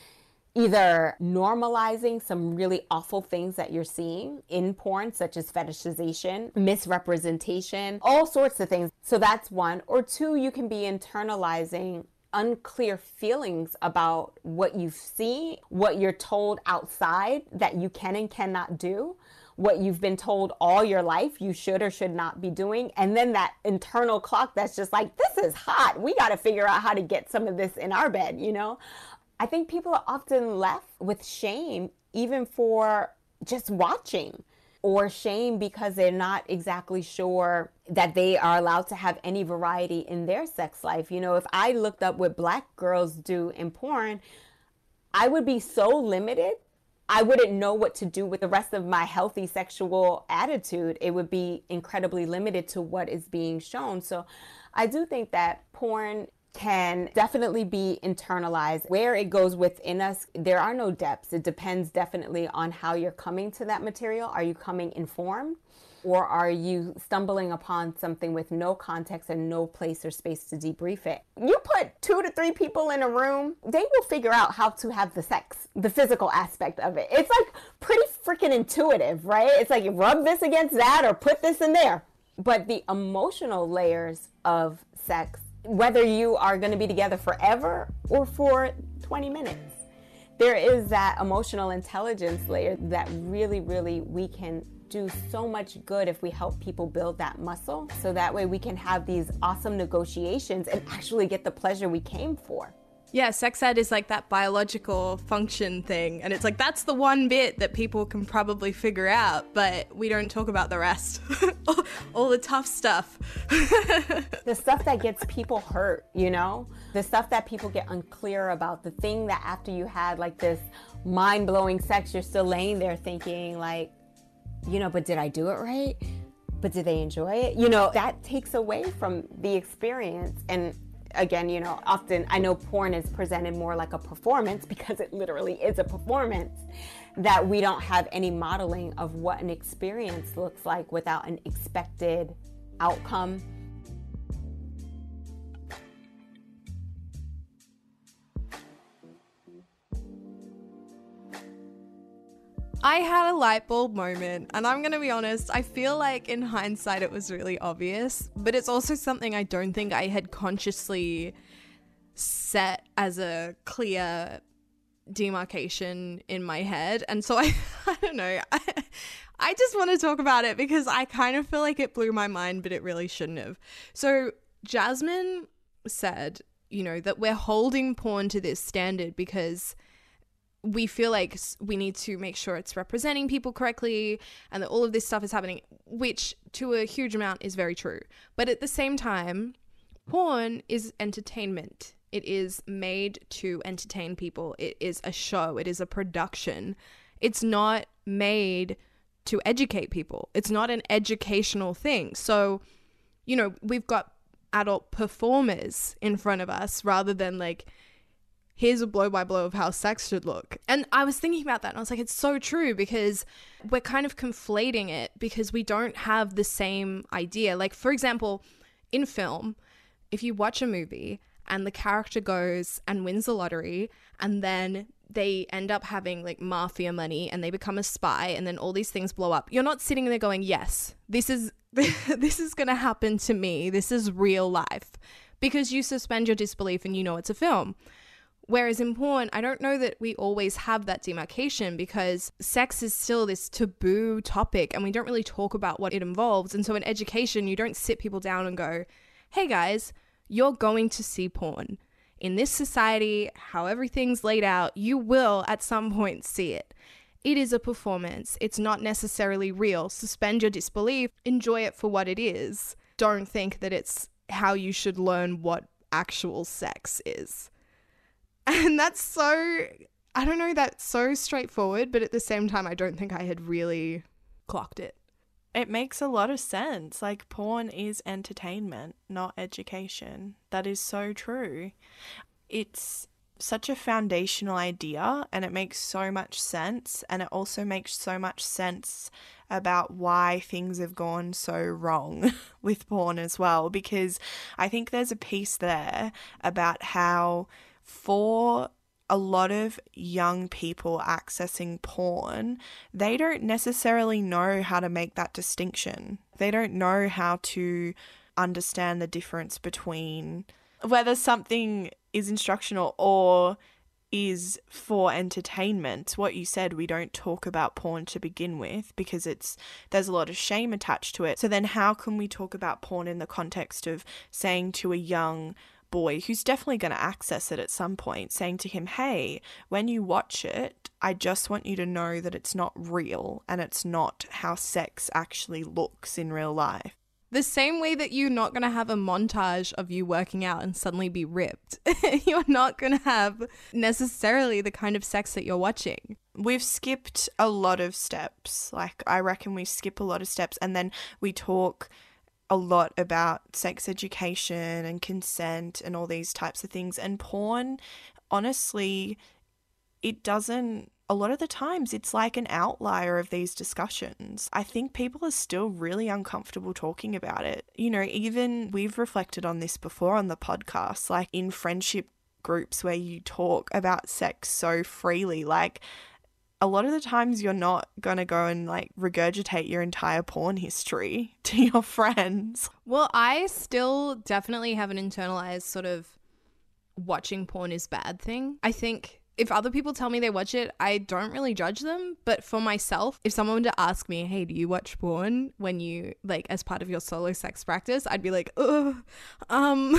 either normalizing some really awful things that you're seeing in porn, such as fetishization, misrepresentation, all sorts of things. So that's one. Or two, you can be internalizing unclear feelings about what you've seen, what you're told outside that you can and cannot do, what you've been told all your life you should or should not be doing. And then that internal clock that's just like, this is hot. We got to figure out how to get some of this in our bed, you know? I think people are often left with shame, even for just watching, or shame because they're not exactly sure that they are allowed to have any variety in their sex life. You know, if I looked up what Black girls do in porn, I would be so limited. I wouldn't know what to do with the rest of my healthy sexual attitude. It would be incredibly limited to what is being shown. So I do think that porn can definitely be internalized. Where it goes within us, there are no depths. It depends definitely on how you're coming to that material. Are you coming informed? Or are you stumbling upon something with no context and no place or space to debrief it? You put two to three people in a room, they will figure out how to have the sex, the physical aspect of it. It's like pretty freaking intuitive, right? It's like you rub this against that or put this in there. But the emotional layers of sex, whether you are going to be together forever or for twenty minutes, there is that emotional intelligence layer that really, really we can do so much good if we help people build that muscle, so that way we can have these awesome negotiations and actually get the pleasure we came for. Yeah, sex ed is like that biological function thing, and it's like that's the one bit that people can probably figure out, but we don't talk about the rest. all, all the tough stuff. The stuff that gets people hurt, you know? The stuff that people get unclear about, the thing that after you had like this mind-blowing sex, you're still laying there thinking like, you know, but did I do it right? But did they enjoy it? You know, that takes away from the experience. And again, you know, often I know porn is presented more like a performance because it literally is a performance, that we don't have any modeling of what an experience looks like without an expected outcome. I had a light bulb moment, and I'm going to be honest, I feel like in hindsight it was really obvious, but it's also something I don't think I had consciously set as a clear demarcation in my head. And so I, I don't know, I, I just want to talk about it because I kind of feel like it blew my mind, but it really shouldn't have. So Jasmine said, you know, that we're holding porn to this standard because we feel like we need to make sure it's representing people correctly and that all of this stuff is happening, which to a huge amount is very true. But at the same time, porn is entertainment. It is made to entertain people. It is a show. It is a production. It's not made to educate people. It's not an educational thing. So, you know, we've got adult performers in front of us rather than like, here's a blow by blow of how sex should look. And I was thinking about that and I was like, it's so true, because we're kind of conflating it because we don't have the same idea. Like, for example, in film, if you watch a movie and the character goes and wins the lottery and then they end up having like mafia money and they become a spy and then all these things blow up, you're not sitting there going, yes, this is this is going to happen to me. This is real life, because you suspend your disbelief and you know it's a film. Whereas in porn, I don't know that we always have that demarcation, because sex is still this taboo topic and we don't really talk about what it involves. And so in education, you don't sit people down and go, hey guys, you're going to see porn. In this society, how everything's laid out, you will at some point see it. It is a performance. It's not necessarily real. Suspend your disbelief. Enjoy it for what it is. Don't think that it's how you should learn what actual sex is. And that's so, I don't know, that's so straightforward, but at the same time, I don't think I had really clocked it. It makes a lot of sense. Like, porn is entertainment, not education. That is so true. It's such a foundational idea and it makes so much sense. And it also makes so much sense about why things have gone so wrong with porn as well. Because I think there's a piece there about how for a lot of young people accessing porn, they don't necessarily know how to make that distinction. They don't know how to understand the difference between whether something is instructional or is for entertainment. What you said, we don't talk about porn to begin with because it's there's a lot of shame attached to it. So then how can we talk about porn in the context of saying to a young boy who's definitely going to access it at some point, saying to him, hey, when you watch it, I just want you to know that it's not real and it's not how sex actually looks in real life. The same way that you're not going to have a montage of you working out and suddenly be ripped. You're not going to have necessarily the kind of sex that you're watching. We've skipped a lot of steps. Like, I reckon we skip a lot of steps and then we talk a lot about sex education and consent and all these types of things. And porn, honestly, it doesn't, a lot of the times it's like an outlier of these discussions. I think people are still really uncomfortable talking about it. You know, even we've reflected on this before on the podcast, like in friendship groups where you talk about sex so freely, like a lot of the times you're not going to go and like regurgitate your entire porn history to your friends. Well, I still definitely have an internalized sort of watching porn is bad thing. I think if other people tell me they watch it, I don't really judge them. But for myself, if someone were to ask me, hey, do you watch porn when you, like, as part of your solo sex practice, I'd be like, ugh, um...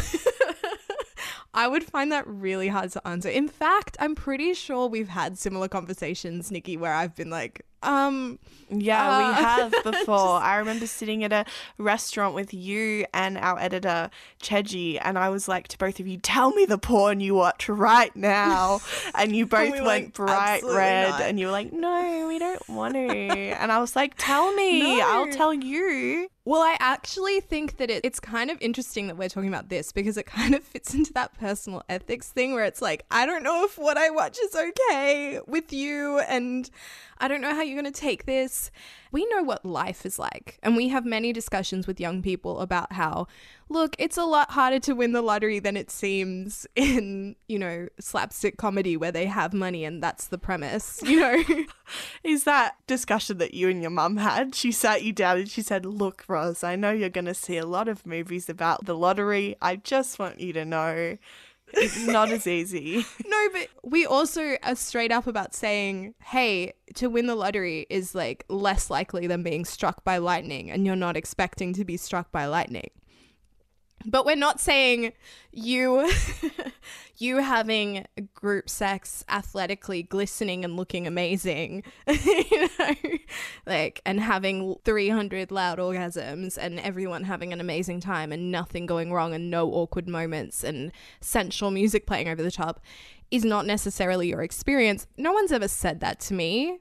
I would find that really hard to answer. In fact, I'm pretty sure we've had similar conversations, Nikki, where I've been like, um... Yeah, uh, we have before. Just... I remember sitting at a restaurant with you and our editor, Cheji, and I was like to both of you, tell me the porn you watch right now. And you both we went like, bright red not. And you were like, no, we don't want to. And I was like, tell me, no. I'll tell you. Well, I actually think that it, it's kind of interesting that we're talking about this because it kind of fits into that personal ethics thing where it's like, I don't know if what I watch is okay with you and I don't know how you're going to take this. We know what life is like and we have many discussions with young people about how, look, it's a lot harder to win the lottery than it seems in, you know, slapstick comedy where they have money and that's the premise, you know. Is that discussion that you and your mum had? She sat you down and she said, look, Roz, I know you're going to see a lot of movies about the lottery. I just want you to know it's not as easy. No, but we also are straight up about saying, hey, to win the lottery is like less likely than being struck by lightning and you're not expecting to be struck by lightning. But we're not saying you you having group sex athletically glistening and looking amazing, you know, like, and having three hundred loud orgasms and everyone having an amazing time and nothing going wrong and no awkward moments and sensual music playing over the top is not necessarily your experience. No one's ever said that to me.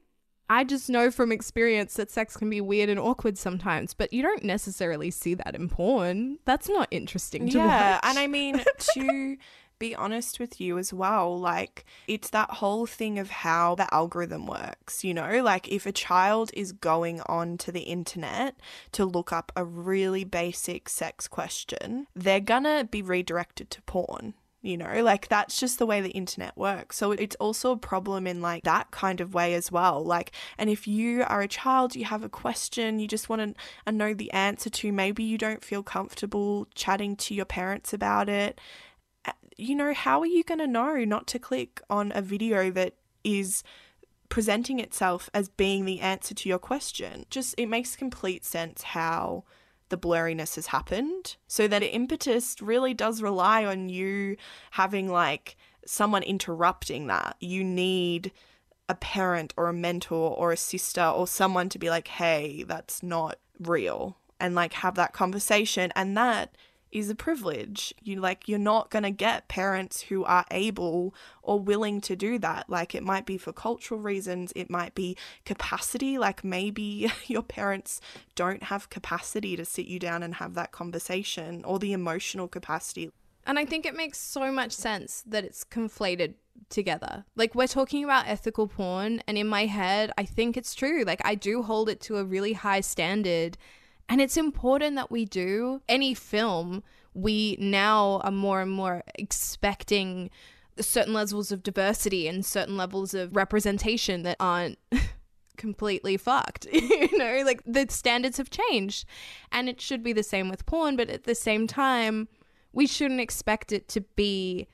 I just know from experience that sex can be weird and awkward sometimes, but you don't necessarily see that in porn. That's not interesting to yeah, watch. and I mean, to be honest with you as well, like, it's that whole thing of how the algorithm works, you know? Like, if a child is going on to the internet to look up a really basic sex question, they're gonna be redirected to porn. You know, like, that's just the way the internet works. So it's also a problem in like that kind of way as well. Like, and if you are a child, you have a question, you just want to know the answer to, maybe you don't feel comfortable chatting to your parents about it. You know, how are you going to know not to click on a video that is presenting itself as being the answer to your question? Just, it makes complete sense how the blurriness has happened. So that impetus really does rely on you having like someone interrupting that. You need a parent or a mentor or a sister or someone to be like, hey, that's not real, and like have that conversation. And that is a privilege. You like, you're not going to get parents who are able or willing to do that. Like, it might be for cultural reasons, it might be capacity, like maybe your parents don't have capacity to sit you down and have that conversation, or the emotional capacity. And I think it makes so much sense that it's conflated together. Like, we're talking about ethical porn, and in my head, I think it's true. Like, I do hold it to a really high standard. And it's important that we do. Any film, we now are more and more expecting certain levels of diversity and certain levels of representation that aren't completely fucked. You know, like, the standards have changed. And it should be the same with porn, but at the same time, we shouldn't expect it to be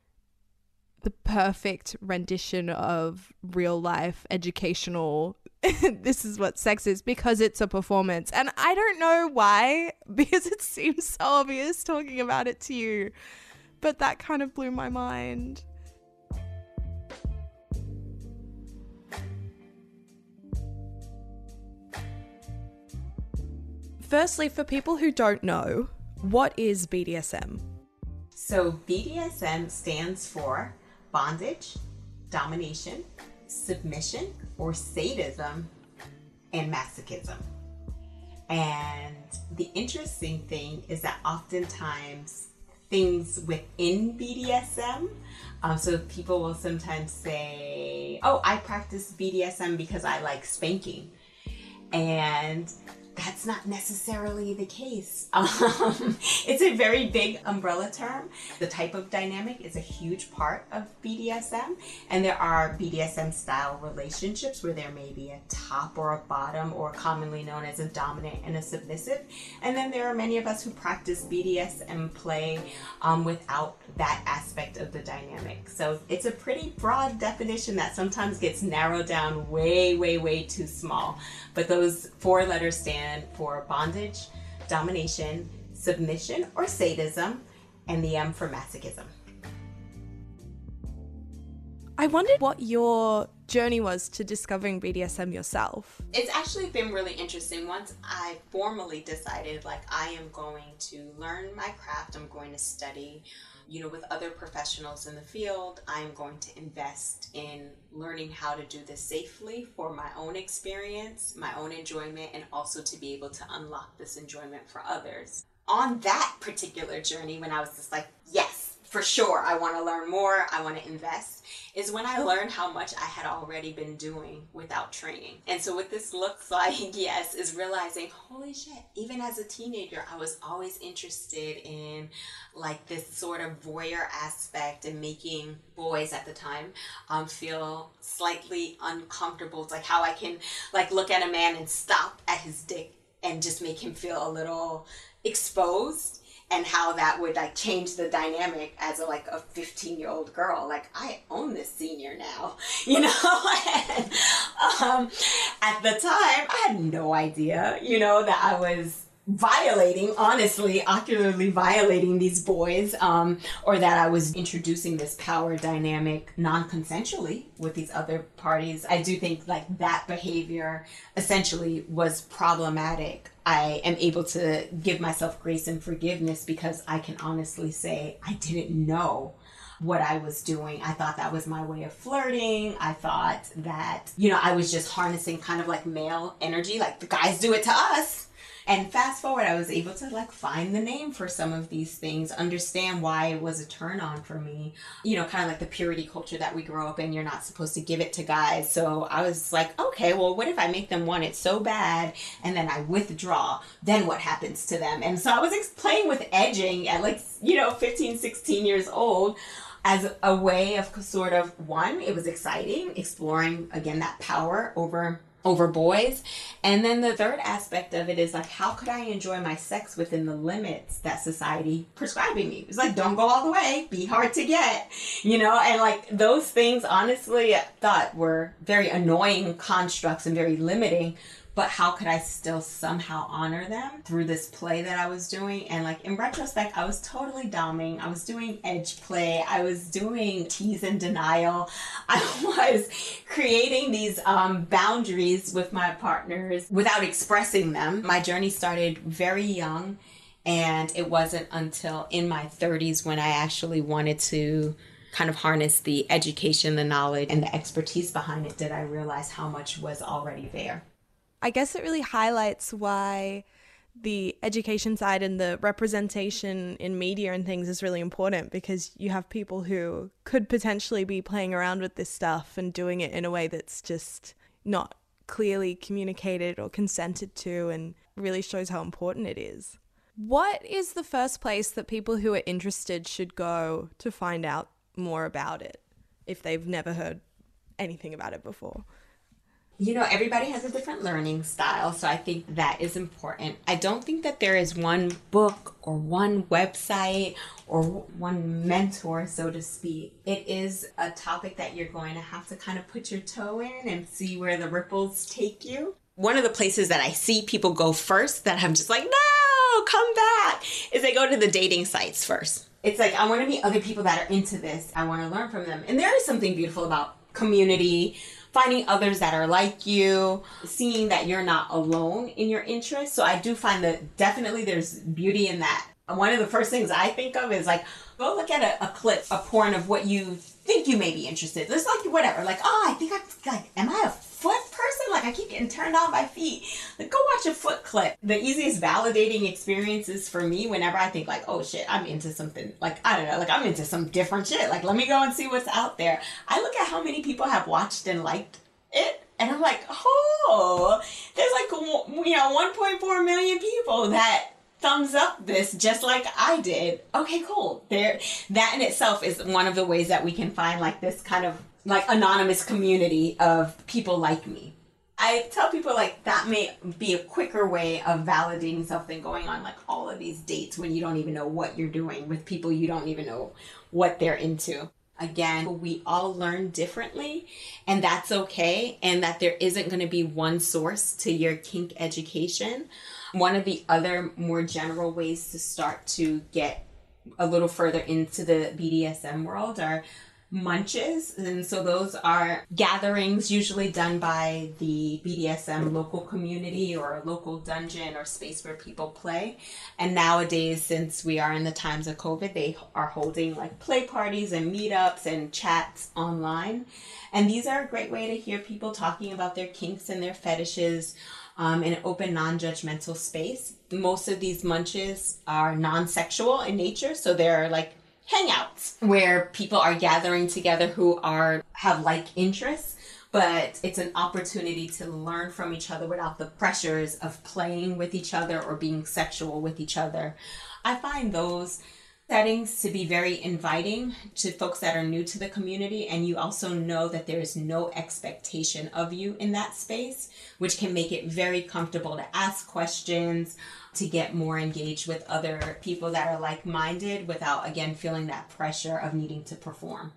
the perfect rendition of real life educational this is what sex is, because it's a performance. And I don't know why, because it seems so obvious talking about it to you, but that kind of blew my mind. Firstly, for people who don't know, what is B D S M? So B D S M stands for bondage, domination, submission, or sadism, and masochism. And the interesting thing is that oftentimes things within B D S M, um, so people will sometimes say, oh, I practice B D S M because I like spanking. And that's not necessarily the case. Um, it's a very big umbrella term. The type of dynamic is a huge part of B D S M. And there are B D S M style relationships where there may be a top or a bottom, or commonly known as a dominant and a submissive. And then there are many of us who practice B D S M play um, without that aspect of the dynamic. So it's a pretty broad definition that sometimes gets narrowed down way, way, way too small. But those four letters stand for bondage, domination, submission or sadism, and the M for masochism. I wondered what your journey was to discovering B D S M yourself. It's actually been really interesting. Once I formally decided, like, I am going to learn my craft, I'm going to study, you know, with other professionals in the field. I'm going to invest in learning how to do this safely for my own experience, my own enjoyment, and also to be able to unlock this enjoyment for others. On that particular journey, when I was just like, yes, for sure, I want to learn more, I want to invest, is when I learned how much I had already been doing without training. And so what this looks like, yes, is realizing, holy shit, even as a teenager, I was always interested in like this sort of voyeur aspect and making boys at the time um, feel slightly uncomfortable. It's like how I can like look at a man and stop at his dick and just make him feel a little exposed, and how that would like change the dynamic as a, like a fifteen year old girl. Like, I own this senior now, you know? And, um, at the time, I had no idea, you know, that I was violating, honestly, ocularly violating these boys, um, or that I was introducing this power dynamic non-consensually with these other parties. I do think like that behavior essentially was problematic. I am able to give myself grace and forgiveness because I can honestly say I didn't know what I was doing. I thought that was my way of flirting. I thought that, you know, I was just harnessing kind of like male energy, like the guys do it to us. And fast forward, I was able to like find the name for some of these things, understand why it was a turn on for me. You know, kind of like the purity culture that we grow up in, you're not supposed to give it to guys. So I was like, okay, well, what if I make them want it so bad and then I withdraw? Then what happens to them? And so I was ex- playing with edging at like, you know, fifteen, sixteen years old as a way of sort of, one, it was exciting, exploring, again, that power over over boys. And then the third aspect of it is like, how could I enjoy my sex within the limits that society prescribing me? It's like, don't go all the way, be hard to get, you know? And like those things, honestly, I thought were very annoying constructs and very limiting. But how could I still somehow honor them through this play that I was doing? And like in retrospect, I was totally doming. I was doing edge play. I was doing tease and denial. I was creating these um, boundaries with my partners without expressing them. My journey started very young, and it wasn't until in my thirties when I actually wanted to kind of harness the education, the knowledge, and the expertise behind it that I realized how much was already there. I guess it really highlights why the education side and the representation in media and things is really important, because you have people who could potentially be playing around with this stuff and doing it in a way that's just not clearly communicated or consented to, and really shows how important it is. What is the first place that people who are interested should go to find out more about it if they've never heard anything about it before? You know, everybody has a different learning style, so I think that is important. I don't think that there is one book or one website or one mentor, so to speak. It is a topic that you're going to have to kind of put your toe in and see where the ripples take you. One of the places that I see people go first that I'm just like, no, come back, is they go to the dating sites first. It's like, I want to meet other people that are into this. I want to learn from them. And there is something beautiful about community, finding others that are like you, seeing that you're not alone in your interests. So I do find that definitely there's beauty in that. One of the first things I think of is like, go look at a, a clip, a porn of what you think you may be interested in. It's like whatever, like, oh, I think I'm like, am I a foot person? Like I keep getting turned on by feet. Like go watch a foot clip. The easiest validating experiences for me whenever I think like, oh shit, I'm into something, like, I don't know, like I'm into some different shit. Like let me go and see what's out there. I look at how many people have watched and liked it, and I'm like, oh, there's like, you know, one point four million people that thumbs up this just like I did. Okay, cool. There, that in itself is one of the ways that we can find like this kind of like anonymous community of people like me. I tell people like that may be a quicker way of validating something going on like all of these dates when you don't even know what you're doing with people you don't even know what they're into. Again, we all learn differently, and that's okay, and that there isn't going to be one source to your kink education. One of the other more general ways to start to get a little further into the B D S M world are munches. And so those are gatherings usually done by the B D S M local community or a local dungeon or space where people play. And nowadays, since we are in the times of COVID, they are holding like play parties and meetups and chats online. And these are a great way to hear people talking about their kinks and their fetishes um, in an open, non-judgmental space. Most of these munches are non-sexual in nature, so they're like hangouts where people are gathering together who are have like interests, but it's an opportunity to learn from each other without the pressures of playing with each other or being sexual with each other. I find those settings to be very inviting to folks that are new to the community, and you also know that there is no expectation of you in that space, which can make it very comfortable to ask questions, to get more engaged with other people that are like-minded without, again, feeling that pressure of needing to perform.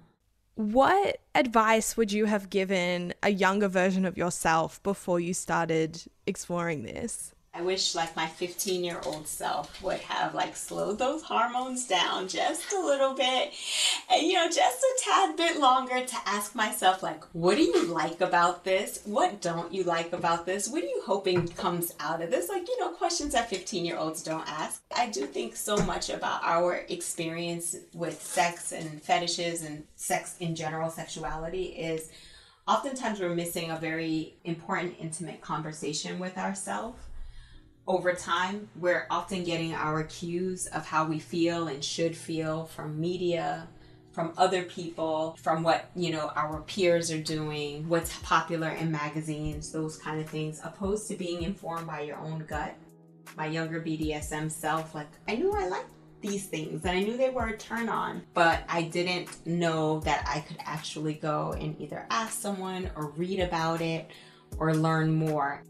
What advice would you have given a younger version of yourself before you started exploring this? I wish like my fifteen year old self would have like slowed those hormones down just a little bit and, you know, just a tad bit longer to ask myself like, what do you like about this? What don't you like about this? What are you hoping comes out of this? Like, you know, questions that fifteen year olds don't ask. I do think so much about our experience with sex and fetishes and sex in general, sexuality, is oftentimes we're missing a very important, intimate conversation with ourselves. Over time, we're often getting our cues of how we feel and should feel from media, from other people, from what, you know, our peers are doing, what's popular in magazines, those kind of things, opposed to being informed by your own gut. My younger B D S M self, like, I knew I liked these things and I knew they were a turn on, but I didn't know that I could actually go and either ask someone or read about it or learn more.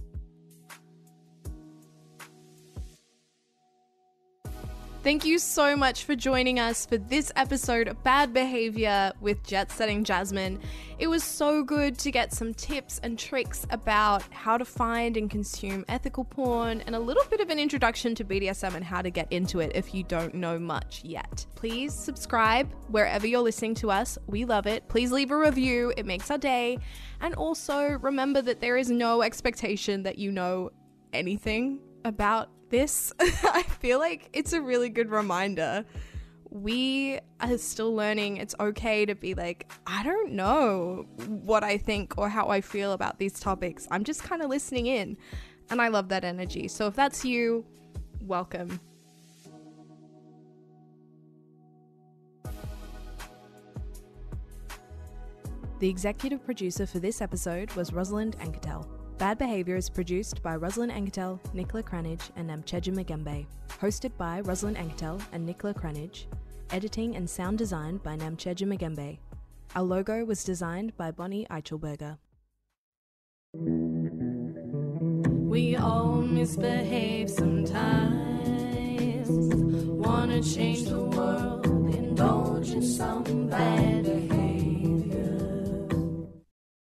Thank you so much for joining us for this episode of Bad Behavior with Jet Setting Jasmine. It was so good to get some tips and tricks about how to find and consume ethical porn and a little bit of an introduction to B D S M and how to get into it if you don't know much yet. Please subscribe wherever you're listening to us. We love it. Please leave a review. It makes our day. And also remember that there is no expectation that you know anything about this. I feel like it's a really good reminder. We are still learning. It's okay to be like, I don't know what I think or how I feel about these topics. I'm just kind of listening in, and I love that energy. So if that's you, welcome. The executive producer for this episode was Rosalind Anketel. Bad Behavior is produced by Rosalind Anketel, Nicola Cranage, and Namcheja Magembe. Hosted by Rosalind Anketel and Nicola Cranage. Editing and sound design by Namcheja Magembe. Our logo was designed by Bonnie Eichelberger. We all misbehave sometimes. Wanna change the world, indulge in some bad behavior.